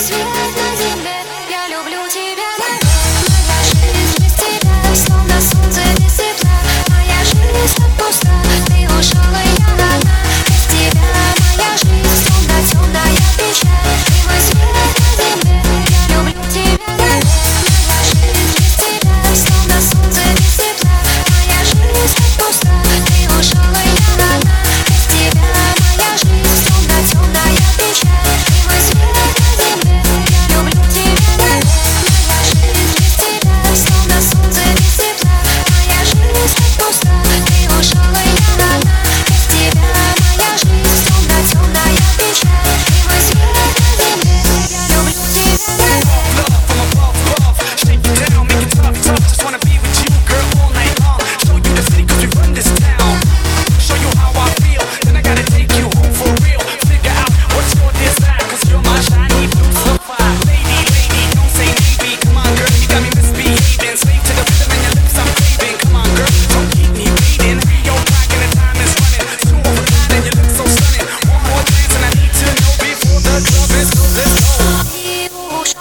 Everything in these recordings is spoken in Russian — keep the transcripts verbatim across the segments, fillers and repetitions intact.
свет на земле. Я люблю тебя, моя жизнь без тебя, словно солнце без тепла. Моя жизнь так пуста, ты ушел, и я одна. Без тебя моя жизнь словно темная печаль. Ты мой свет на земле. Я люблю тебя, моя жизнь без тебя, словно солнце без тепла. Моя жизнь так пуста, ты ушел, и я одна. Без тебя моя жизнь словно темная печаль. Ты мой свет на земле. Я люблю тебя, моя жизнь без тебя, словно солнце без тепла. Моя жизнь так пуста, ты ушел, и я одна. Без тебя моя жизнь словно темная печаль. Ты мой свет на земле. Я люблю тебя. Love from above, love, shake you down, make it tough, tough. Just wanna be with you, girl, all night long. Show you the city 'cause we run this town. Show you how I feel, then I gotta take you home for real. Figure out what's your desire, 'cause you're my shiny blue sapphire. Lady, lady, don't say maybe. Come on, girl, you got me misbehaving. Slave to the rhythm and your lips I'm craving. Come on, girl, don't keep me waiting. Your clock and the time is running. Two over nine and you look so stunning. One more dance and I need to know before the club is closed. Let's go. И ушел.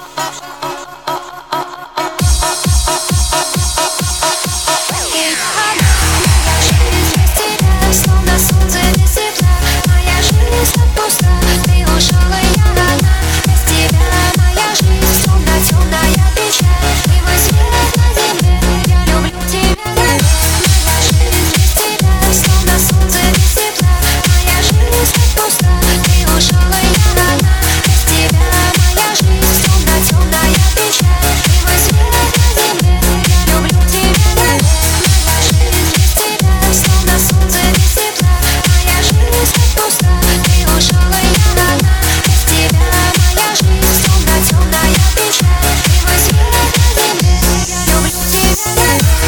Моя жизнь без тебя, словно солнце без тепла. Моя жизнь так пуста, ты ушел, и я одна. Без тебя моя жизнь словно темная печаль. Ты мой свет на земле. Я люблю тебя, моя жизнь без тебя, словно солнце без тепла. Моя жизнь так пуста, ты ушел, и я одна. Без тебя моя жизнь словно темная печаль. Ты мой свет на земле. Я люблю тебя, моя жизнь без тебя, словно солнце без тепла. Моя жизнь так пуста, ты ушел, и я одна. Без тебя моя жизнь словно темная печаль. Ты мой свет на земле. Я люблю тебя.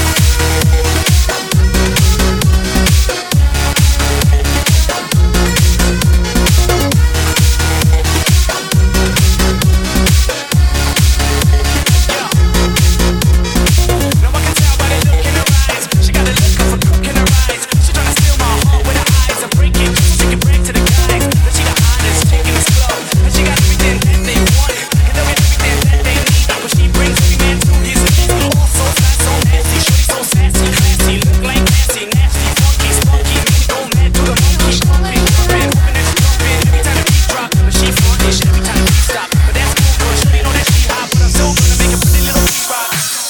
Now I can tell by the look in her eyes. She got a look of a crook in her eyes. She tryna steal my heart with her eyes and break it. So she can brag to the guys that she the hottest chick in this club. And she got everything that they want, and they'll get everything that they need. But she brings every man to his knees. All so fast, so nasty, shorty so sassy, classy, look like Nancy, nasty, funky, spunky. Man, go mad to the monkey, jumping, jumping, hoping that she jumping every time the beat drop. But she frontish every time the beat stop. But that's cool 'cause shorty know that she hot, but I'm still gonna make a pretty little beat rock.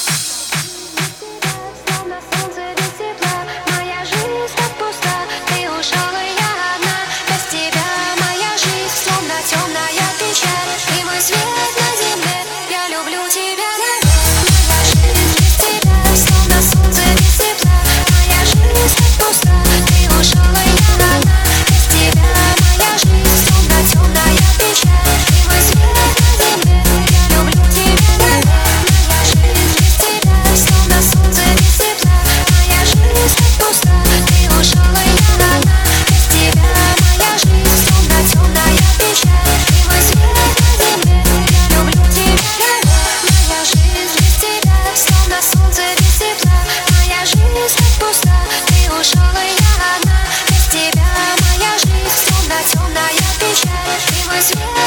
Словно солнце без тепла, моя жизнь так пуста, ты ушел, и я одна. Без тебя моя жизнь словно темная печаль. Ты мой свет на земле. Я люблю тебя, моя жизнь без тебя, словно солнце без тепла. Моя жизнь так пуста, ты ушел, и я одна. Без тебя моя жизнь словно темная печаль. Ты мой свет на земле. Я люблю тебя, моя жизнь без тебя, словно солнце без тепла. Моя жизнь так пуста, ты ушел, и я одна. Без тебя моя жизнь словно темная печаль. Ты мой свет на земле. Я люблю тебя, моя жизнь без тебя, словно солнце без тепла. Моя жизнь так пуста, ты ушел, и я одна. Без тебя моя жизнь словно темная печаль. Ты мой свет.